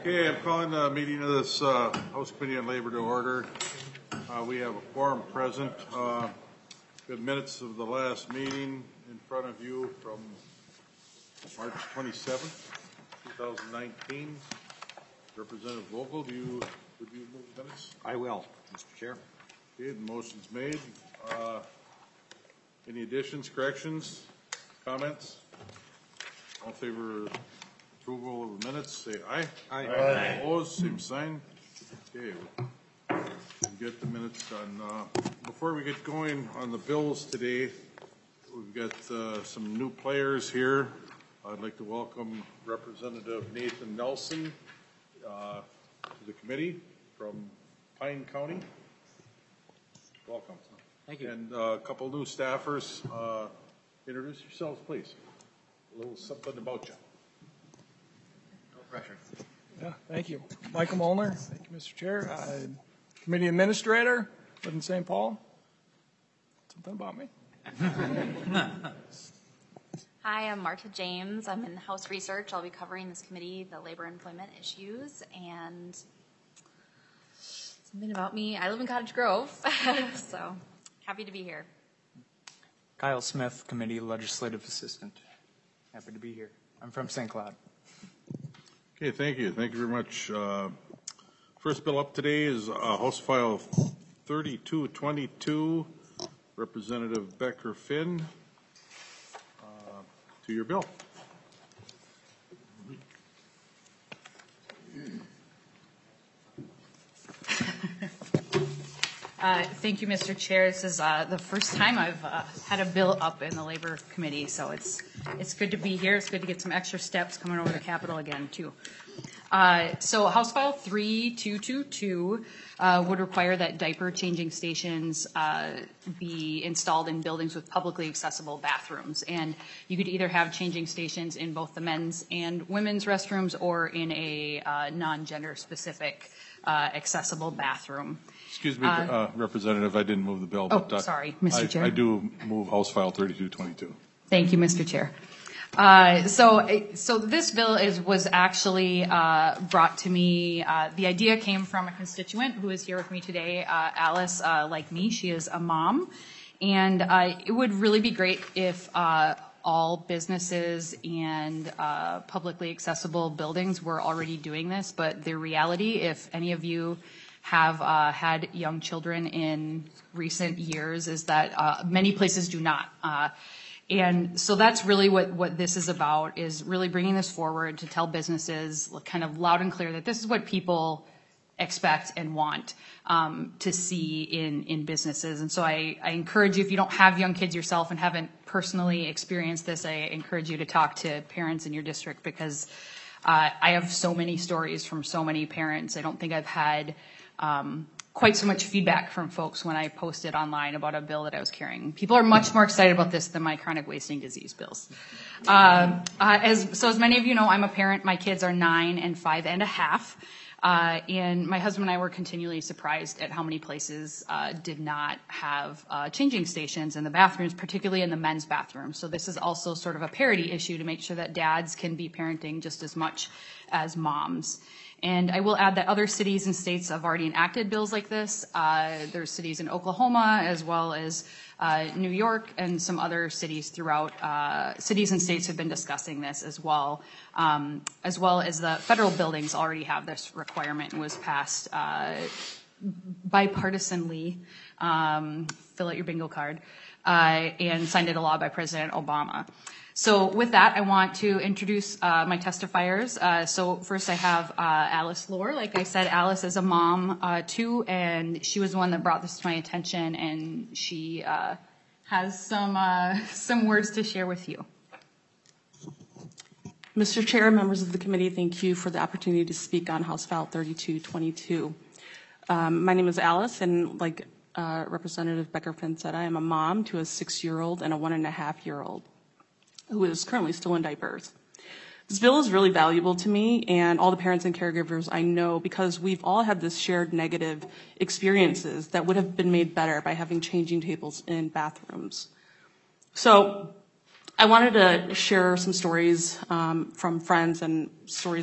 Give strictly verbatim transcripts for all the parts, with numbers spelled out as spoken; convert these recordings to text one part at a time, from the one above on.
Okay, I'm calling the meeting of this uh, House Committee on Labor to order. Uh, we have a quorum present. Uh, we have minutes of the last meeting in front of you from March twenty-seventh, two thousand nineteen. Representative Vogel, do you, would you move the minutes? I will, Mister Chair. Okay, the motion's made. Uh, any additions, corrections, comments? All in favor of approval of the minutes, say aye. Aye. Aye. Opposed, same sign. Okay, we'll get the minutes done. Uh, before we get going on the bills today, we've got uh, some new players here. I'd like to welcome Representative Nathan Nelson uh, to the committee from Pine County. Welcome. Thank you. And uh, a couple new staffers. Uh, introduce yourselves, please. A little something about you. No pressure. Yeah, thank you. Michael Molnar, thank you, Mister Chair. Uh, Committee Administrator, live in Saint Paul. Something about me. Hi, I'm Marta James. I'm in House Research. I'll be covering this committee, the labor employment issues, and something about me. I live in Cottage Grove, so happy to be here. Kyle Smith, Committee Legislative Assistant. Happy to be here. I'm from Saint Cloud. Okay, thank you. Thank you very much. Uh, first bill up today is uh, House File thirty-two twenty-two, Representative Becker Finn. Uh, to your bill. Uh, thank you, Mister Chair. This is uh, the first time I've uh, had a bill up in the Labor Committee, so it's it's good to be here. It's good to get some extra steps coming over the Capitol again, too. Uh, so House File three two two two uh, would require that diaper changing stations uh, be installed in buildings with publicly accessible bathrooms. And you could either have changing stations in both the men's and women's restrooms or in a uh, non-gender specific uh, accessible bathroom. Excuse me, uh, uh, Representative, I didn't move the bill. Oh, but, uh, sorry, Mister I, Chair. I do move House File thirty-two twenty-two. Thank you, Mister Chair. Uh, so, so this bill is was actually uh, brought to me. Uh, the idea came from a constituent who is here with me today, uh, Alice. Uh, like me, she is a mom, and uh, it would really be great if uh, all businesses and uh, publicly accessible buildings were already doing this. But the reality, if any of you have uh, had young children in recent years, is that uh, many places do not. Uh, And so that's really what, what this is about, is really bringing this forward to tell businesses kind of loud and clear that this is what people expect and want um, to see in, in businesses. And so I, I encourage you, if you don't have young kids yourself and haven't personally experienced this, I encourage you to talk to parents in your district, because uh, I have so many stories from so many parents. I don't think I've had um, quite so much feedback from folks when I posted online about a bill that I was carrying. People are much more excited about this than my chronic wasting disease bills. Uh, uh, as, so as many of you know, I'm a parent. My kids are nine and five and a half. Uh, and my husband and I were continually surprised at how many places uh, did not have uh, changing stations in the bathrooms, particularly in the men's bathroom. So this is also sort of a parity issue to make sure that dads can be parenting just as much as moms. And I will add that other cities and states have already enacted bills like this. Uh, there's cities in Oklahoma, as well as uh, New York, and some other cities throughout, uh, cities and states have been discussing this as well, um, as well as the federal buildings already have this requirement and was passed uh, bipartisanly, um, fill out your bingo card, uh, and signed into law by President Obama. So with that, I want to introduce uh, my testifiers. Uh, so first I have uh, Alice Lohr. Like I said, Alice is a mom uh, too, and she was the one that brought this to my attention, and she uh, has some uh, some words to share with you. Mister Chair, members of the committee, thank you for the opportunity to speak on House File thirty-two twenty-two. Um, my name is Alice, and like uh, Representative Becker-Finn said, I am a mom to a six-year-old and a one-and-a-half-year-old who is currently still in diapers. This bill is really valuable to me and all the parents and caregivers I know, because we've all had this shared negative experiences that would have been made better by having changing tables in bathrooms. So I wanted to share some stories um, from friends and stories of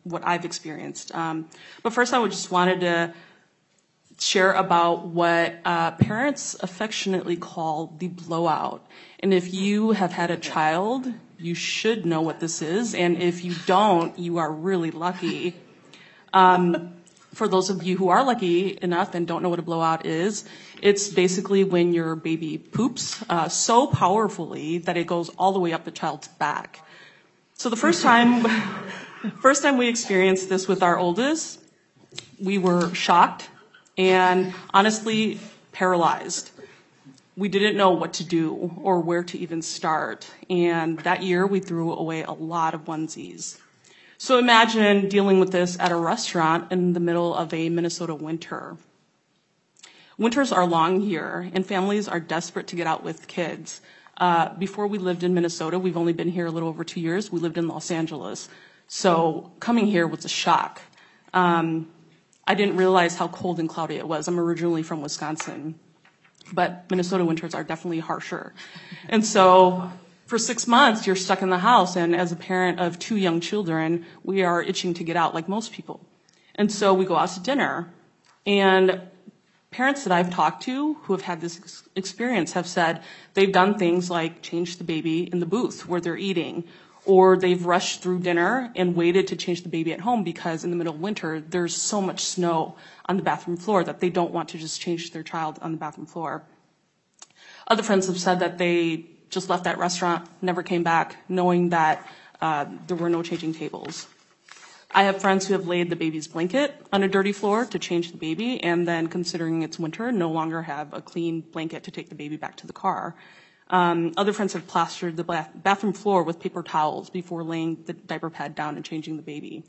what I've experienced. Um, but first, I would just wanted to share about what uh, parents affectionately call the blowout. And if you have had a child, you should know what this is. And if you don't, you are really lucky. Um, for those of you who are lucky enough and don't know what a blowout is, it's basically when your baby poops uh, so powerfully that it goes all the way up the child's back. So the first time, first time we experienced this with our oldest, we were shocked and honestly paralyzed. We didn't know what to do or where to even start. And that year we threw away a lot of onesies. So imagine dealing with this at a restaurant in the middle of a Minnesota winter. Winters are long here, and families are desperate to get out with kids. Uh, before we lived in Minnesota, we've only been here a little over two years. We lived in Los Angeles. So coming here was a shock. Um, I didn't realize how cold and cloudy it was. I'm originally from Wisconsin, but Minnesota winters are definitely harsher. And so for six months, you're stuck in the house, and as a parent of two young children, we are itching to get out like most people. And so we go out to dinner, and parents that I've talked to who have had this ex- experience have said they've done things like change the baby in the booth where they're eating, or they've rushed through dinner and waited to change the baby at home because in the middle of winter, there's so much snow on the bathroom floor that they don't want to just change their child on the bathroom floor. Other friends have said that they just left that restaurant, never came back, knowing that uh, there were no changing tables. I have friends who have laid the baby's blanket on a dirty floor to change the baby, and then, considering it's winter, no longer have a clean blanket to take the baby back to the car. Um, other friends have plastered the bath- bathroom floor with paper towels before laying the diaper pad down and changing the baby.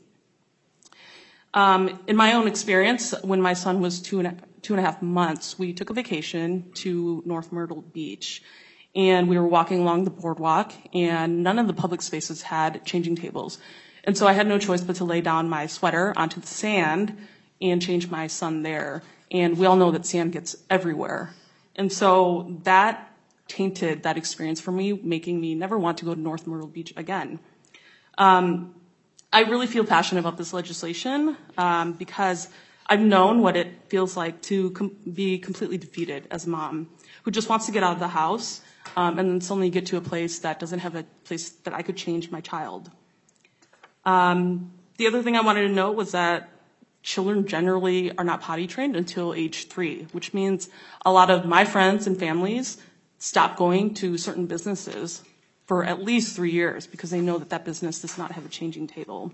Um, in my own experience, when my son was two and, a, two and a half months, we took a vacation to North Myrtle Beach. And we were walking along the boardwalk, and none of the public spaces had changing tables. And so I had no choice but to lay down my sweater onto the sand and change my son there. And we all know that sand gets everywhere. And so that tainted that experience for me, making me never want to go to North Myrtle Beach again. Um, I really feel passionate about this legislation um, because I've known what it feels like to com- be completely defeated as a mom who just wants to get out of the house um, and then suddenly get to a place that doesn't have a place that I could change my child. Um, the other thing I wanted to note was that children generally are not potty trained until age three, which means a lot of my friends and families stop going to certain businesses for at least three years because they know that that business does not have a changing table.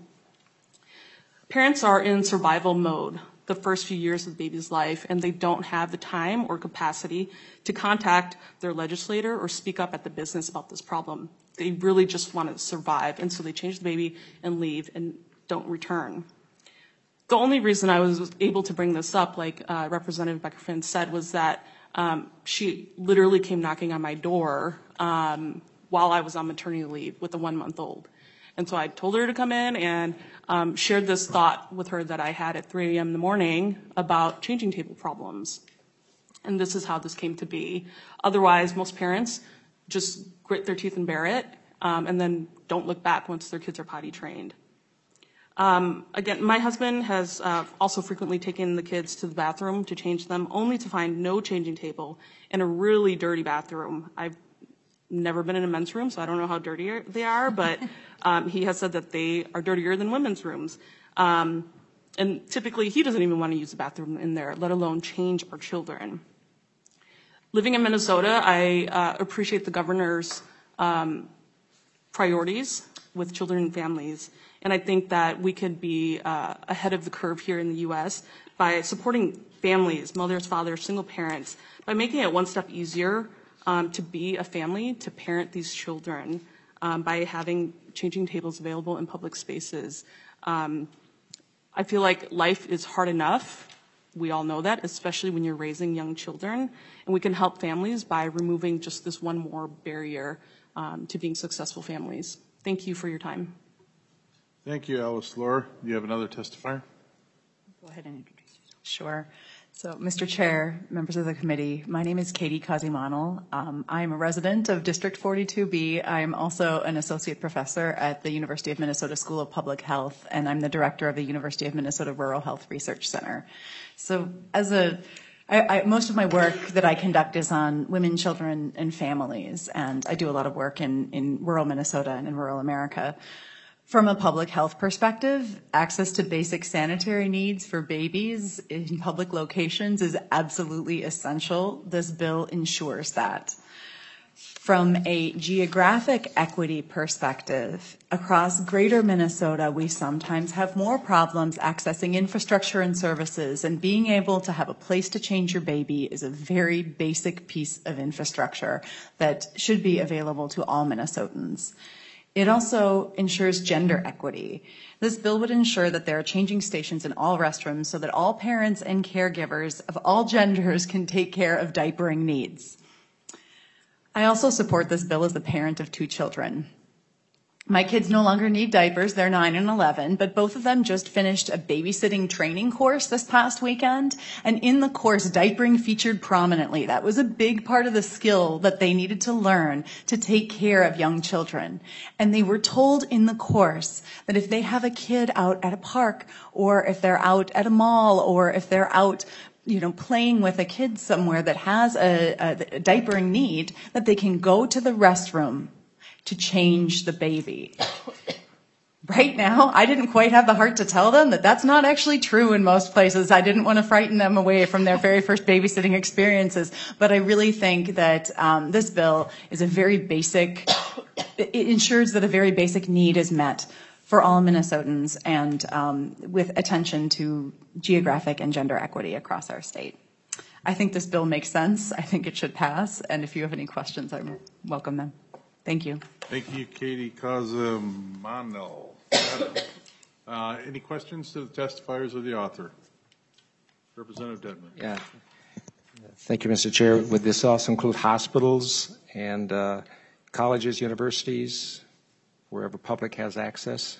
Parents are in survival mode the first few years of the baby's life, and they don't have the time or capacity to contact their legislator or speak up at the business about this problem. They really just want to survive, and so they change the baby and leave and don't return. The only reason I was able to bring this up, like uh, Representative Becker-Finn said, was that um, she literally came knocking on my door um, while I was on maternity leave with a one-month-old. And so I told her to come in and um, shared this thought with her that I had at three a.m. in the morning about changing table problems. And this is how this came to be. Otherwise, most parents just grit their teeth and bear it, um, and then don't look back once their kids are potty trained. Um, again, my husband has uh, also frequently taken the kids to the bathroom to change them, only to find no changing table in a really dirty bathroom. I've never been in a men's room, so I don't know how dirty they are, but um, he has said that they are dirtier than women's rooms. Um, and typically, he doesn't even want to use the bathroom in there, let alone change our children. Living in Minnesota, I uh, appreciate the governor's um, priorities with children and families. And I think that we could be uh, ahead of the curve here in the U S by supporting families, mothers, fathers, single parents, by making it one step easier um, to be a family, to parent these children, um, by having changing tables available in public spaces. Um, I feel like life is hard enough. We all know that, especially when you're raising young children. And we can help families by removing just this one more barrier um, to being successful families. Thank you for your time. Thank you, Alice Lohr. Do you have another testifier? Go ahead and introduce yourself. Sure. So, Mister Chair, members of the committee, my name is Katie Kazimanal. Um, I'm a resident of District forty-two B. I'm also an associate professor at the University of Minnesota School of Public Health, and I'm the director of the University of Minnesota Rural Health Research Center. So, as a I, I, most of my work that I conduct is on women, children, and families, and I do a lot of work in, in rural Minnesota and in rural America. From a public health perspective, access to basic sanitary needs for babies in public locations is absolutely essential. This bill ensures that. From a geographic equity perspective, across greater Minnesota, we sometimes have more problems accessing infrastructure and services, and being able to have a place to change your baby is a very basic piece of infrastructure that should be available to all Minnesotans. It also ensures gender equity. This bill would ensure that there are changing stations in all restrooms so that all parents and caregivers of all genders can take care of diapering needs. I also support this bill as the parent of two children. My kids no longer need diapers, they're nine and eleven, but both of them just finished a babysitting training course this past weekend, and in the course, diapering featured prominently. That was a big part of the skill that they needed to learn to take care of young children. And they were told in the course that if they have a kid out at a park, or if they're out at a mall, or if they're out you know, playing with a kid somewhere that has a, a diapering need, that they can go to the restroom to change the baby. Right now, I didn't quite have the heart to tell them that that's not actually true in most places. I didn't want to frighten them away from their very first babysitting experiences. But I really think that um, this bill is a very basic, it ensures that a very basic need is met for all Minnesotans, and um, with attention to geographic and gender equity across our state. I think this bill makes sense. I think it should pass. And if you have any questions, I welcome them. Thank you. Thank you, Katie Kazimanal. Uh, any questions to the testifiers or the author? Representative Dedman. Yeah. Thank you, Mister Chair. Would this also include hospitals and uh, colleges, universities, wherever public has access?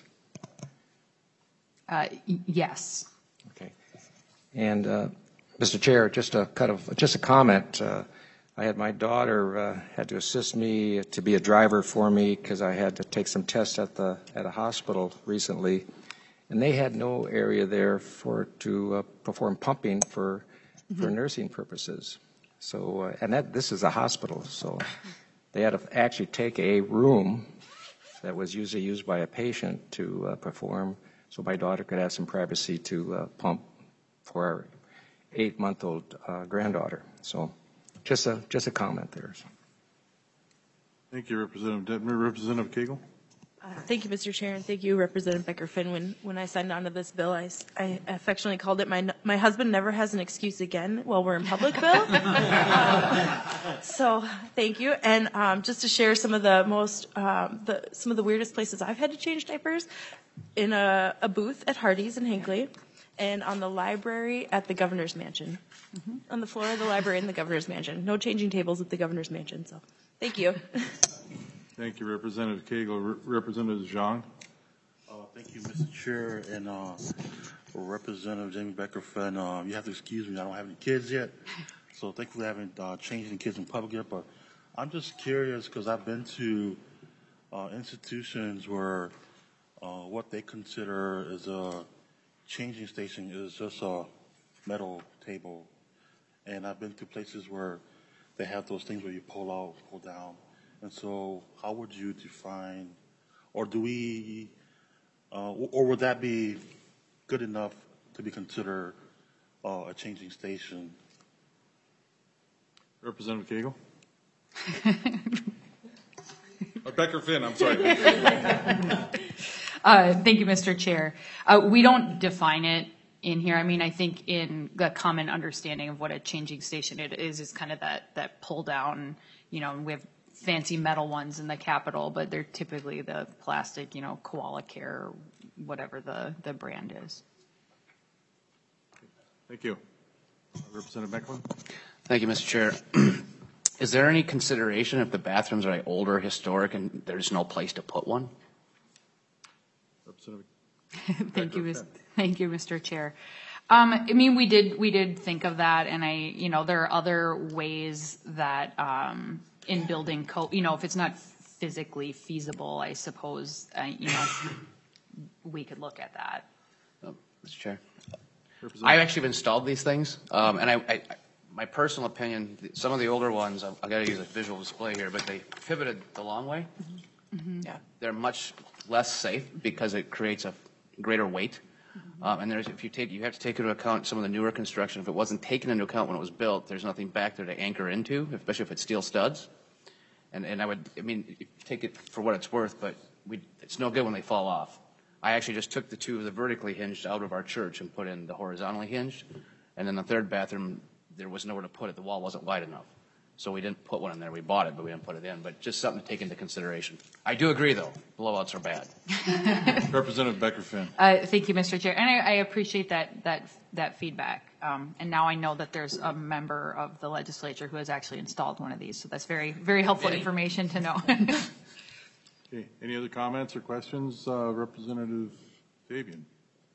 Uh, y- yes. Okay. And uh, Mister Chair, just a kind of just a comment. Uh, I had my daughter uh, had to assist me to be a driver for me because I had to take some tests at the at a hospital recently, and they had no area there for to uh, perform pumping for mm-hmm. for nursing purposes. So uh, and that this is a hospital, so they had to actually take a room that was usually used by a patient to uh, perform, so my daughter could have some privacy to uh, pump for our eight-month-old uh, granddaughter. So. Just a just a comment there. Thank you, Representative Detmer. Representative Cagle. Uh, thank you, Mister Chair, and thank you, Representative Becker-Finn. When when I signed on to this bill, I, I affectionately called it my my husband never has an excuse again while we're in public bill. um, so thank you, and um, just to share some of the most um, the some of the weirdest places I've had to change diapers, in a, a booth at Hardee's in Hinckley, and on the library at the Governor's Mansion. Mm-hmm. On the floor of the library in the Governor's Mansion. No changing tables at the Governor's Mansion, so thank you. Thank you, Representative Cagle. Re- Representative Zhang. Uh, thank you, Mister Chair, and uh, Representative Jamie Becker-Finn. Uh, you have to excuse me, I don't have any kids yet, so thankfully I haven't uh, changed any kids in public yet, but I'm just curious because I've been to uh, institutions where uh, what they consider is a changing station is just a metal table. And I've been to places where they have those things where you pull out, pull down. And so how would you define, or do we, uh, or would that be good enough to be considered uh, a changing station? Representative Cagle. oh, Becker-Finn, I'm sorry. uh, thank you, Mister Chair. Uh, we don't define it in here. I mean, I think in the common understanding of what a changing station it is, is kind of that, that pull down, you know, we have fancy metal ones in the Capitol, but they're typically the plastic, you know, Koala Care, or whatever the, the brand is. Thank you. Representative Becklin. Thank you, Mister Chair. Is there any consideration if the bathrooms are like older, historic, and there's no place to put one? Representative Thank you, Mister Thank you, Mister Chair. Um, I mean, we did, we did think of that, and I, you know, there are other ways that, um, in building code, you know, if it's not physically feasible, I suppose, uh, you know, we could look at that. Oh, Mister Chair. I actually have installed these things, um, and I, I, my personal opinion, some of the older ones, I've, I've got to use a visual display here, but they pivoted the long way. Mm-hmm. Yeah. They're much less safe because it creates a greater weight. Mm-hmm. um, and there's, if you take, you have to take into account some of the newer construction. If it wasn't taken into account when it was built, there's nothing back there to anchor into, especially if it's steel studs. And, and I would, I mean, take it for what it's worth, but we, it's no good when they fall off. I actually just took the two of the vertically hinged out of our church and put in the horizontally hinged. And then the third bathroom, there was nowhere to put it. The wall wasn't wide enough. So we didn't put one in there. We bought it, but we didn't put it in. But just something to take into consideration. I do agree, though. Blowouts are bad. Representative Becker-Finn. Uh, thank you, Mister Chair. And I, I appreciate that, that, that feedback. Um, and now I know that there's a member of the legislature who has actually installed one of these. So that's very, very helpful Really? information to know. Okay. Any other comments or questions? Uh, Representative Fabian.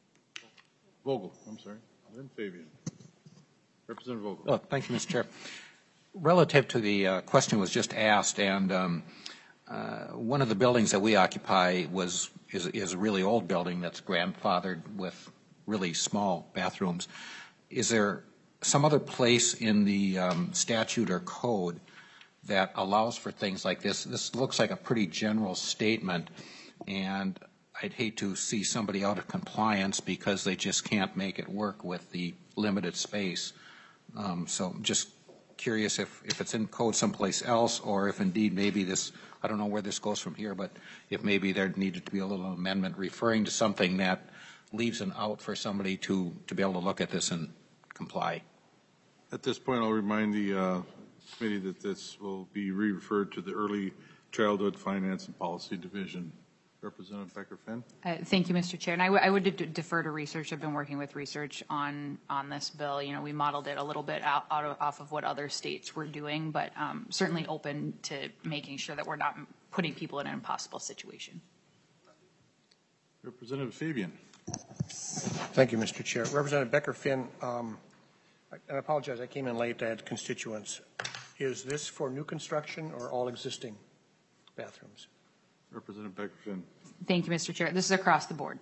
Vogel, I'm sorry. Then Fabian. Representative Vogel. Oh, thank you, Mister Chair. Relative to the uh, question was just asked, and um, uh, one of the buildings that we occupy was is, is a really old building that's grandfathered with really small bathrooms. Is there some other place in the um, statute or code that allows for things like this? This looks like a pretty general statement, and I'd hate to see somebody out of compliance because they just can't make it work with the limited space. Um, so just curious if, if it's in code someplace else, or if indeed maybe this, I don't know where this goes from here, but if maybe there needed to be a little amendment referring to something that leaves an out for somebody to, to be able to look at this and comply. At this point, I'll remind the uh, committee that this will be re-referred to the Early Childhood Finance and Policy Division. Representative Becker-Finn. Uh, thank you, Mister Chair. And I, I would de defer to research. I've been working with research on on this bill. You know, we modeled it a little bit out, out of, off of what other states were doing, but um, certainly open to making sure that we're not putting people in an impossible situation. Representative Fabian. Thank you, Mister Chair. Representative Becker-Finn, um, I, I apologize. I came in late. I had constituents. Is this for new construction or all existing bathrooms? Representative Becker-Finn. Thank you, Mister Chair. This is across the board.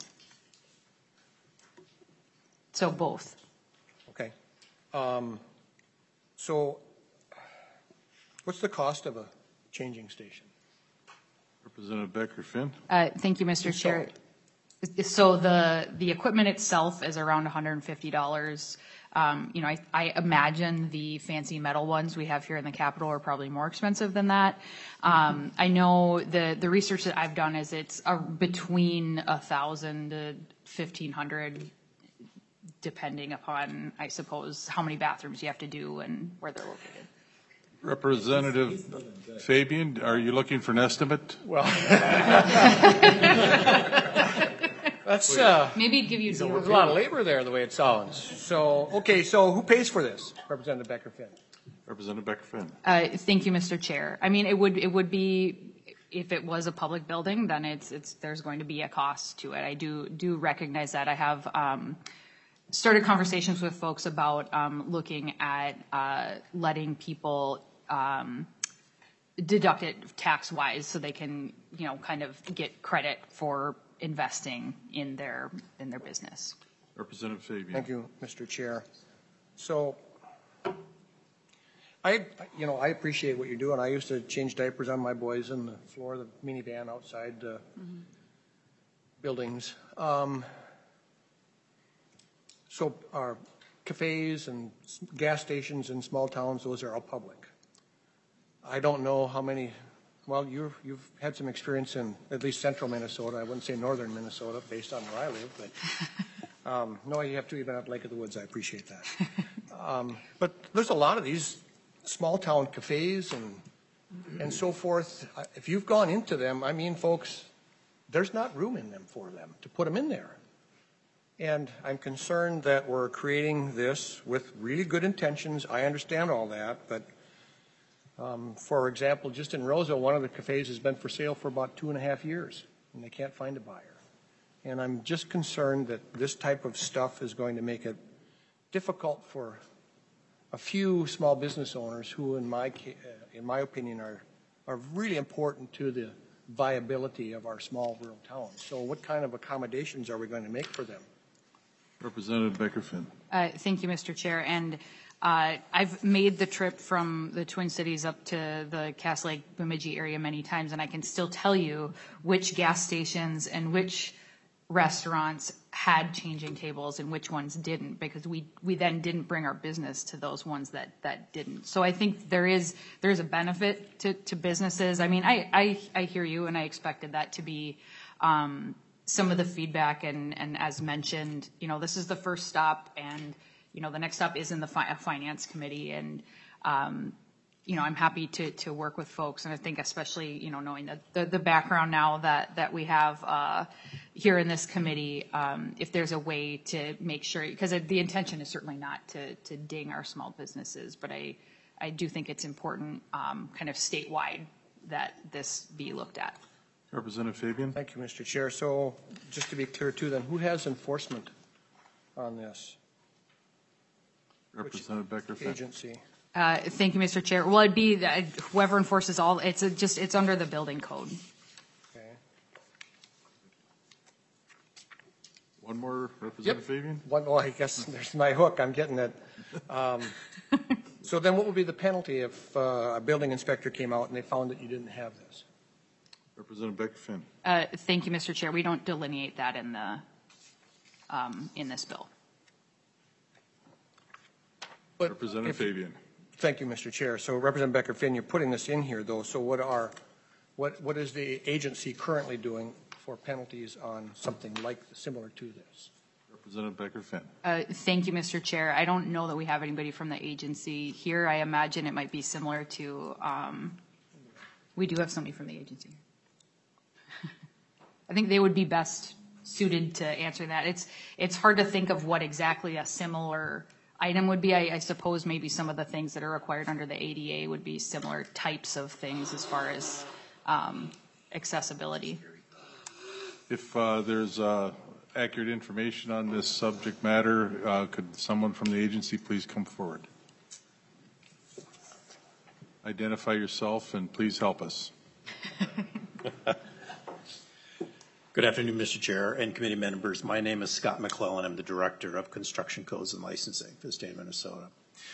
So both. Okay. Um, so what's the cost of a changing station? Representative Becker-Finn. Uh, thank you, Mister Chair. So the the equipment itself is around one hundred fifty dollars. Um, you know, I, I imagine the fancy metal ones we have here in the Capitol are probably more expensive than that. Um, I know the the research that I've done is it's a, between a thousand to fifteen hundred, depending upon, I suppose, how many bathrooms you have to do and where they're located. Representative Fabian, are you looking for an estimate? Well, that's uh, maybe give you there's a lot of labor there, the way it sounds. So, okay, so who pays for this? Representative Becker-Finn. Representative Becker-Finn. Uh, thank you, Mister Chair. I mean, it would it would be, if it was a public building, then it's it's there's going to be a cost to it. I do do recognize that. I have um, started conversations with folks about um, looking at uh, letting people um, deduct it tax-wise, so they can, you know, kind of get credit for investing in their in their business. Representative Fabian. Thank you, Mister Chair. So, I, you know, I appreciate what you're doing. I used to change diapers on my boys on the floor of the minivan outside uh, mm-hmm. buildings. Um, so, our cafes and gas stations in small towns, those are all public. I don't know how many. Well, you've, you've had some experience in at least central Minnesota. I wouldn't say northern Minnesota based on where I live, but um, no, you have to even at Lake of the Woods. I appreciate that. Um, but there's a lot of these small town cafes and and so forth. If you've gone into them, I mean, folks, there's not room in them for them to put them in there. And I'm concerned that we're creating this with really good intentions. I understand all that, but Um, for example, just in Roseville, one of the cafes has been for sale for about two and a half years, and they can't find a buyer. And I'm just concerned that this type of stuff is going to make it difficult for a few small business owners who, in my, ca- uh, in my opinion, are, are really important to the viability of our small rural towns. So what kind of accommodations are we going to make for them? Representative Becker-Finn. Uh, Thank you, Mister Chair. And uh, I've made the trip from the Twin Cities up to the Cass Lake Bemidji area many times, and I can still tell you which gas stations and which restaurants had changing tables and which ones didn't, because we we then didn't bring our business to those ones that that didn't. So I think there is there is a benefit to, to businesses. I mean, I, I I hear you, and I expected that to be um, some of the feedback. And and as mentioned, you know, this is the first stop, and you know, the next stop is in the fi- finance committee, and um, you know, I'm happy to to work with folks, and I think especially, you know, knowing that the, the background now that that we have uh, here in this committee, um, if there's a way to make sure, because the intention is certainly not to to ding our small businesses, but I I do think it's important, um, kind of statewide, that this be looked at. Representative Fabian. Thank you, Mister Chair. So just to be clear too, then who has enforcement on this? Representative Becker-Finn. Agency. Uh, thank you, Mister Chair. Well, it'd be uh, whoever enforces all. It's a, just it's under the building code. Okay. One more, Representative Yep. Fabian. One more, I guess there's my hook. I'm getting it. Um, so then what would be the penalty if uh, a building inspector came out and they found that you didn't have this? Representative Becker-Finn. Uh, thank you, Mister Chair. We don't delineate that in the um, in this bill. But Representative if- Fabian. Thank you, Mister Chair. So Representative Becker-Finn, you're putting this in here though. So what are, what, what is the agency currently doing for penalties on something like, similar to this? Representative Becker-Finn. Uh, thank you, Mister Chair. I don't know that we have anybody from the agency here. I imagine it might be similar to. Um, we do have somebody from the agency. I think they would be best suited to answer that. It's it's hard to think of what exactly a similar item would be. I, I suppose maybe some of the things that are required under the A D A would be similar types of things as far as um, accessibility. If uh, there's uh, accurate information on this subject matter, uh, could someone from the agency please come forward? Identify yourself and please help us. Good afternoon, Mister Chair and committee members. My name is Scott McClellan. I'm the Director of Construction Codes and Licensing for the state of Minnesota.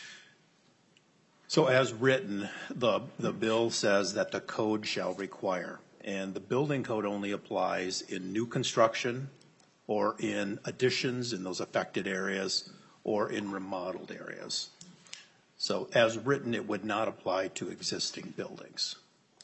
So as written, the, the bill says that the code shall require, and the building code only applies in new construction or in additions in those affected areas or in remodeled areas. So as written, it would not apply to existing buildings.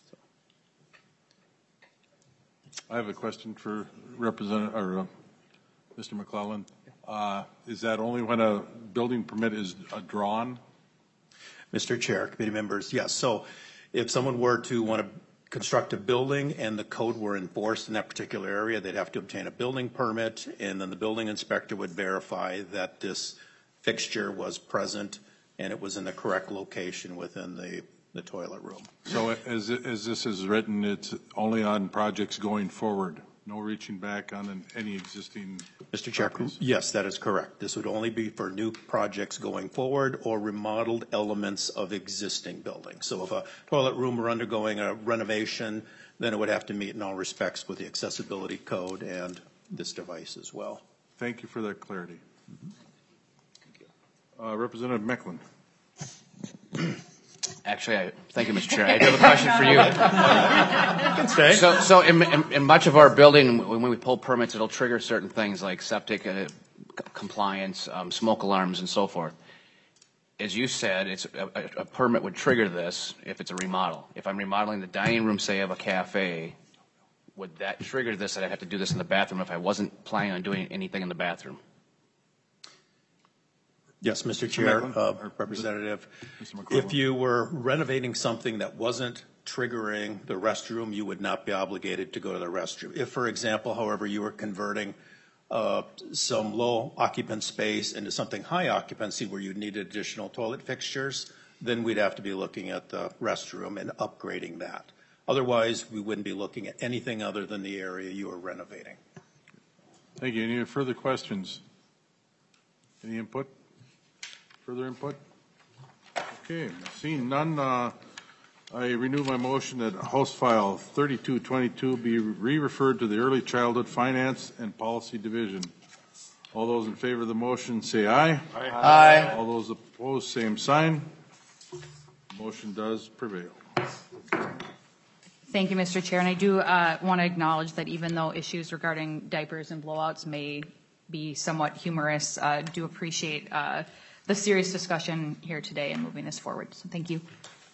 I have a question for Representative or uh, Mister McClellan. Uh, is that only when a building permit is uh, drawn? Mister Chair, committee members, yes. So if someone were to want to construct a building and the code were enforced in that particular area, they'd have to obtain a building permit, and then the building inspector would verify that this fixture was present and it was in the correct location within the the toilet room. So as, as this is written, it's only on projects going forward, no reaching back on an, any existing Mister Chair, properties? Yes, that is correct. This would only be for new projects going forward or remodeled elements of existing buildings. So if a toilet room were undergoing a renovation, then it would have to meet in all respects with the accessibility code and this device as well. Thank you for that clarity. Uh, Representative Mecklin. Actually, I, thank you, Mister Chair. I do have a question for you. You can stay. So, so in, in, in much of our building, when we pull permits, it'll trigger certain things like septic uh, c- compliance, um, smoke alarms, and so forth. As you said, it's a, a, a permit would trigger this if it's a remodel. If I'm remodeling the dining room, say, of a cafe, would that trigger this that I have to do this in the bathroom if I wasn't planning on doing anything in the bathroom? Yes, Mister Chair, uh, Representative. If you were renovating something that wasn't triggering the restroom, you would not be obligated to go to the restroom. If, for example, however, you were converting uh, some low occupant space into something high occupancy where you needed additional toilet fixtures, then we'd have to be looking at the restroom and upgrading that. Otherwise, we wouldn't be looking at anything other than the area you are renovating. Thank you. Any further questions? Any input? further input? Okay, seeing none, uh, I renew my motion that House File thirty-two twenty-two be re-referred to the Early Childhood Finance and Policy Division. All those in favor of the motion say aye. Aye. Aye. All those opposed, same sign. Motion does prevail. Thank you, Mister Chair. And I do uh, want to acknowledge that even though issues regarding diapers and blowouts may be somewhat humorous, uh, do appreciate uh, the serious discussion here today and moving this forward. So thank you.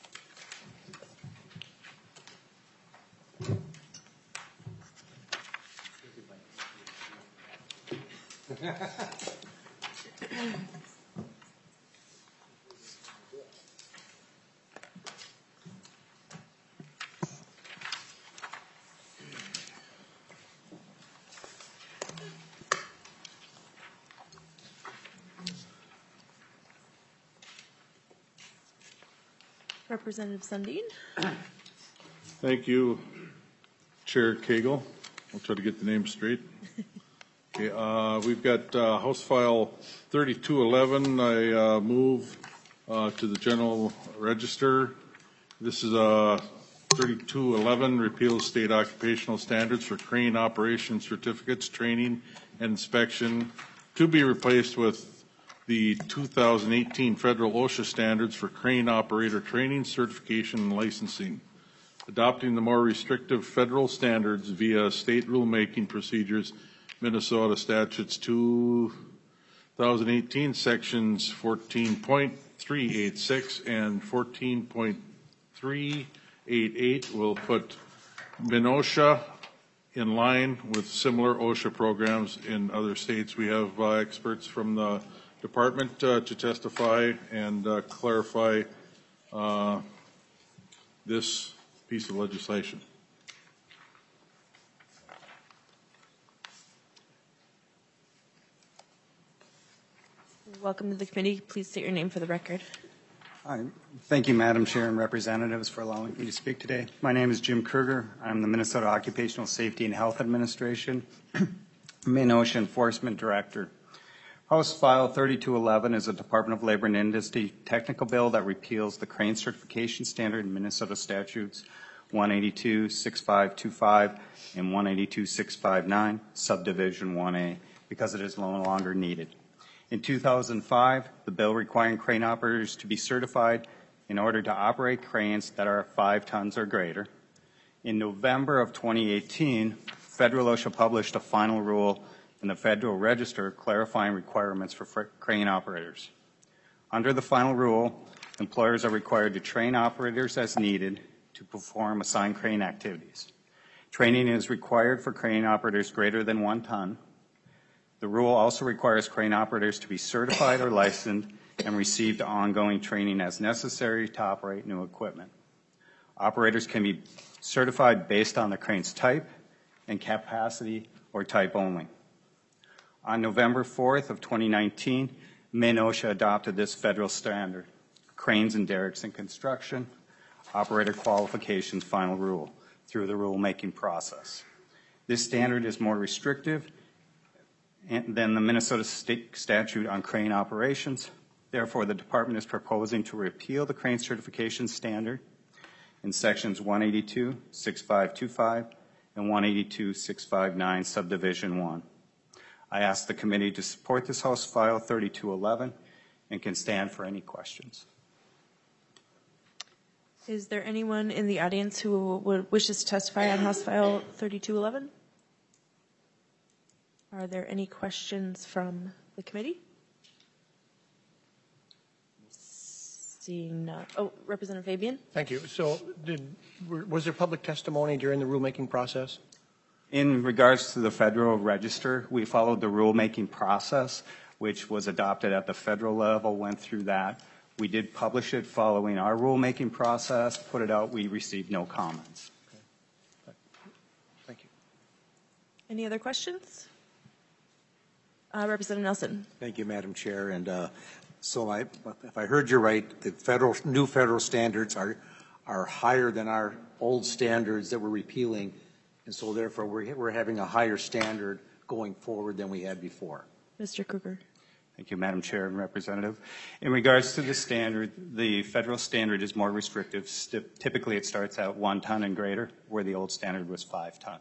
Representative Sundin. Thank you, Chair Cagle. I'll try to get the name straight. Okay, uh, we've got uh, House File thirty-two eleven. I uh, move uh, to the General Register. This is uh, thirty-two eleven, repeals state occupational standards for crane operation certificates, training, and inspection, to be replaced with the two thousand eighteen federal OSHA standards for crane operator training, certification, and licensing. Adopting the more restrictive federal standards via state rulemaking procedures, Minnesota statutes two thousand eighteen sections fourteen point three eight six and fourteen point three eight eight will put MNOSHA in line with similar OSHA programs in other states. We have uh, experts from the department uh, to testify and uh, clarify uh, this piece of legislation. Welcome to the committee. Please state your name for the record. Hi. Thank you, Madam Chair and representatives, for allowing me to speak today. My name is Jim Kruger. I'm the Minnesota Occupational Safety and Health Administration MNOSHA Enforcement Director. House File thirty-two eleven is a Department of Labor and Industry technical bill that repeals the crane certification standard in Minnesota statutes one eighty-two six five two five and one eighty-two six five nine, subdivision one A, because it is no longer needed. In two thousand five, the bill requiring crane operators to be certified in order to operate cranes that are five tons or greater. In November of twenty eighteen, federal OSHA published a final rule in the Federal Register clarifying requirements for fr- crane operators. Under the final rule, employers are required to train operators as needed to perform assigned crane activities. Training is required for crane operators greater than one ton. The rule also requires crane operators to be certified or licensed and receive ongoing training as necessary to operate new equipment. Operators can be certified based on the crane's type and capacity or type only. On November fourth of twenty nineteen, MNOSHA adopted this federal standard, Cranes and Derricks in Construction, Operator Qualifications Final Rule, through the rulemaking process. This standard is more restrictive than the Minnesota state statute on crane operations. Therefore, the department is proposing to repeal the crane certification standard in sections one eighty-two six five two five and one eighty-two six five nine, subdivision one. I ask the committee to support this House File thirty-two eleven and can stand for any questions. Is there anyone in the audience who would wishes to testify on House File thirty-two eleven? Are there any questions from the committee? Seeing none. Oh, Representative Fabian? Thank you. So did, was there public testimony during the rulemaking process? In regards to the Federal Register, we followed the rulemaking process, which was adopted at the federal level, went through that. We did publish it following our rulemaking process, put it out. We received no comments. Okay. Thank you. Any other questions? Uh, Representative Nelson. Thank you, Madam Chair. And uh, so I, if I heard you right, the federal, new federal standards are, are higher than our old standards that we're repealing. And so therefore we're, we're having a higher standard going forward than we had before. Mister Kruger. Thank you, Madam Chair and Representative. In regards to the standard, the federal standard is more restrictive. St- typically, it starts at one ton and greater, where the old standard was five ton.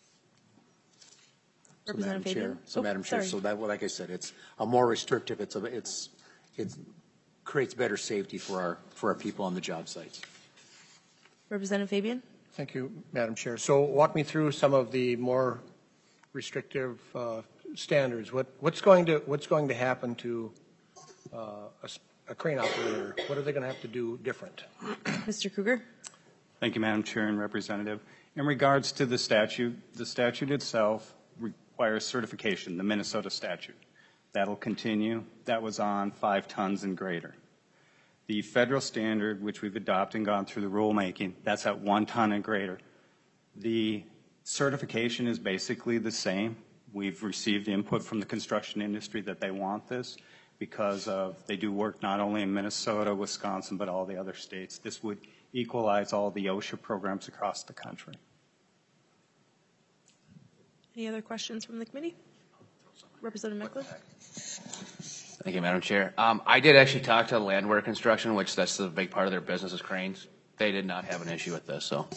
So, Madam Representative Chair, Fabian? so Oh, Madam Chair, sorry. so that, well, like I said, it's a more restrictive, it's a, it's, it creates better safety for our, for our people on the job sites. Representative Fabian? Thank you, Madam Chair. So walk me through some of the more restrictive uh, standards. What, what's going to what's going to happen to uh, a, s- a crane operator? What are they going to have to do different? Mister Kruger? Thank you, Madam Chair and Representative. In regards to the statute, the statute itself requires certification, the Minnesota statute. That'll continue. That was on five tons and greater. The federal standard, which we've adopted and gone through the rulemaking, that's at one ton and greater. The certification is basically the same. We've received input from the construction industry that they want this because of they do work not only in Minnesota, Wisconsin, but all the other states. This would equalize all the OSHA programs across the country. Any other questions from the committee? Representative Meckler? Thank you, Madam Chair. Um, I did actually talk to Landwehr Construction, which that's the big part of their business is cranes. They did not have an issue with this, so.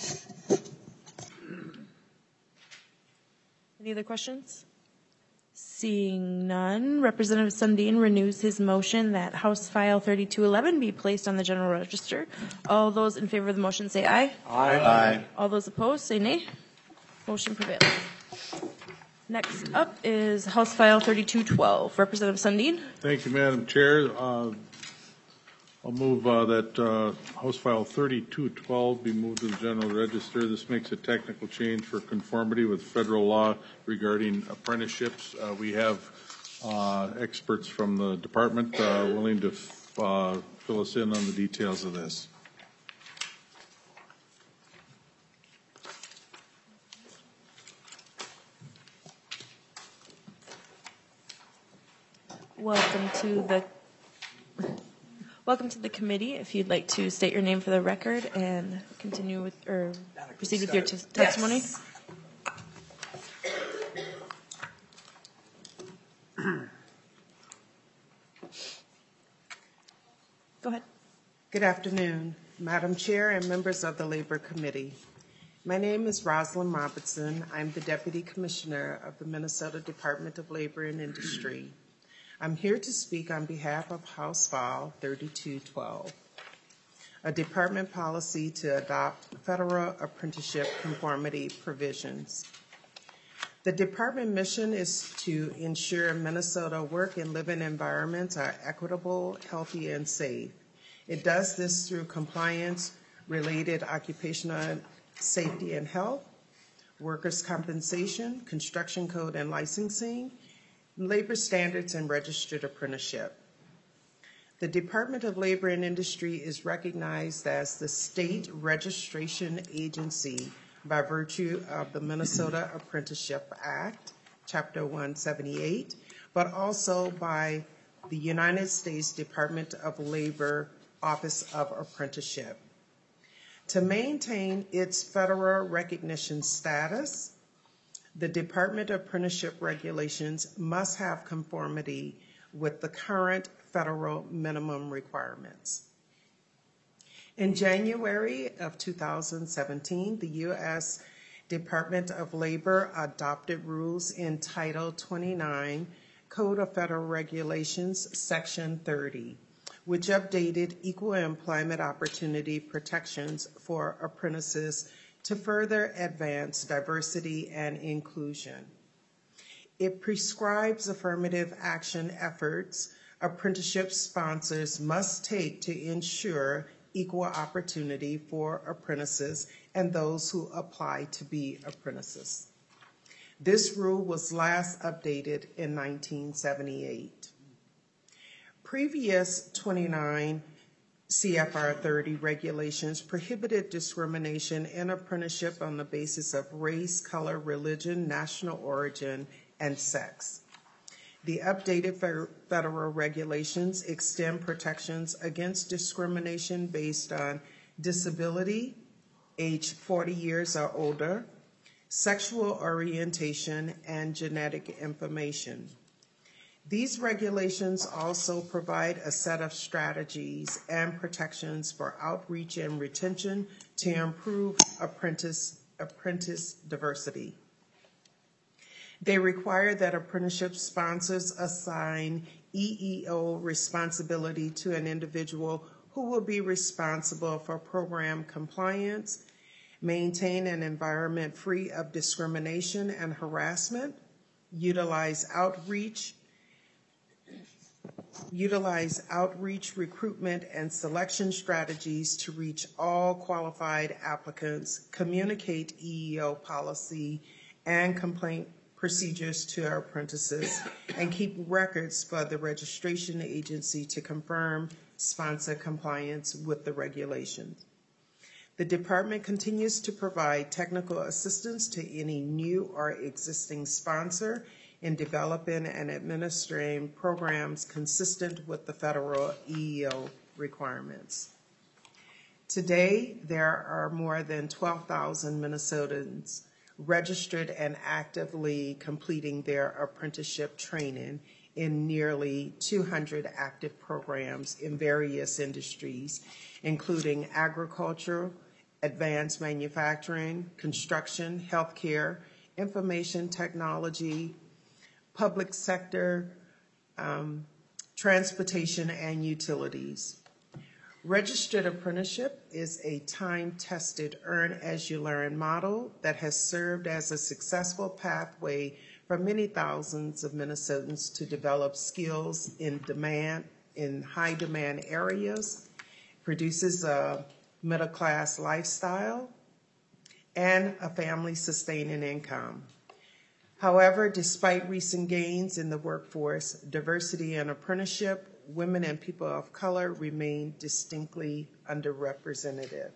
Any other questions? Seeing none, Representative Sundin renews his motion that House File thirty-two eleven be placed on the general register. All those in favor of the motion say aye. Aye. Aye. All those opposed say nay. Motion prevails. Next up is House File thirty-two twelve. Representative Sundin. Thank you, Madam Chair. Uh, I'll move uh, that uh, House File thirty-two twelve be moved to the General Register. This makes a technical change for conformity with federal law regarding apprenticeships. Uh, we have uh, experts from the department uh, willing to f- uh, fill us in on the details of this. Welcome to the welcome to the committee. If you'd like to state your name for the record and continue with or proceed with your t- testimony. Yes. Go ahead. Good afternoon, Madam Chair and members of the Labor Committee. My name is Rosalind Robertson. I'm the Deputy Commissioner of the Minnesota Department of Labor and Industry. I'm here to speak on behalf of House File thirty-two twelve, a department policy to adopt federal apprenticeship conformity provisions. The department mission is to ensure Minnesota work and living environments are equitable, healthy, and safe. It does this through compliance-related occupational safety and health, workers' compensation, construction code and licensing, labor standards, and registered apprenticeship. The Department of Labor and Industry is recognized as the state registration agency by virtue of the Minnesota Apprenticeship Act, Chapter one seventy-eight, but also by the United States Department of Labor Office of Apprenticeship. To maintain its federal recognition status, the Department of Apprenticeship regulations must have conformity with the current federal minimum requirements. In January of two thousand seventeen, the U S Department of Labor adopted rules in Title twenty-nine, Code of Federal Regulations, Section thirty, which updated equal employment opportunity protections for apprentices to further advance diversity and inclusion. It prescribes affirmative action efforts apprenticeship sponsors must take to ensure equal opportunity for apprentices and those who apply to be apprentices. This rule was last updated in nineteen seventy-eight. Previous twenty-nine C F R thirty regulations prohibited discrimination in apprenticeship on the basis of race, color, religion, national origin, and sex. The updated federal regulations extend protections against discrimination based on disability, age forty years or older, sexual orientation, and genetic information. These regulations also provide a set of strategies and protections for outreach and retention to improve apprentice, apprentice diversity. They require that apprenticeship sponsors assign E E O responsibility to an individual who will be responsible for program compliance, maintain an environment free of discrimination and harassment, utilize outreach, utilize outreach, recruitment, and selection strategies to reach all qualified applicants, communicate E E O policy and complaint procedures to our apprentices, and keep records for the registration agency to confirm sponsor compliance with the regulations. The department continues to provide technical assistance to any new or existing sponsor in developing and administering programs consistent with the federal E E O requirements. Today, there are more than twelve thousand Minnesotans registered and actively completing their apprenticeship training in nearly two hundred active programs in various industries, including agriculture, advanced manufacturing, construction, healthcare, information technology, public sector, um, transportation, and utilities. Registered apprenticeship is a time-tested earn-as-you-learn model that has served as a successful pathway for many thousands of Minnesotans to develop skills in demand, in high-demand areas, produces a middle-class lifestyle, and a family-sustaining income. However, despite recent gains in the workforce, diversity in apprenticeship, women and people of color remain distinctly underrepresented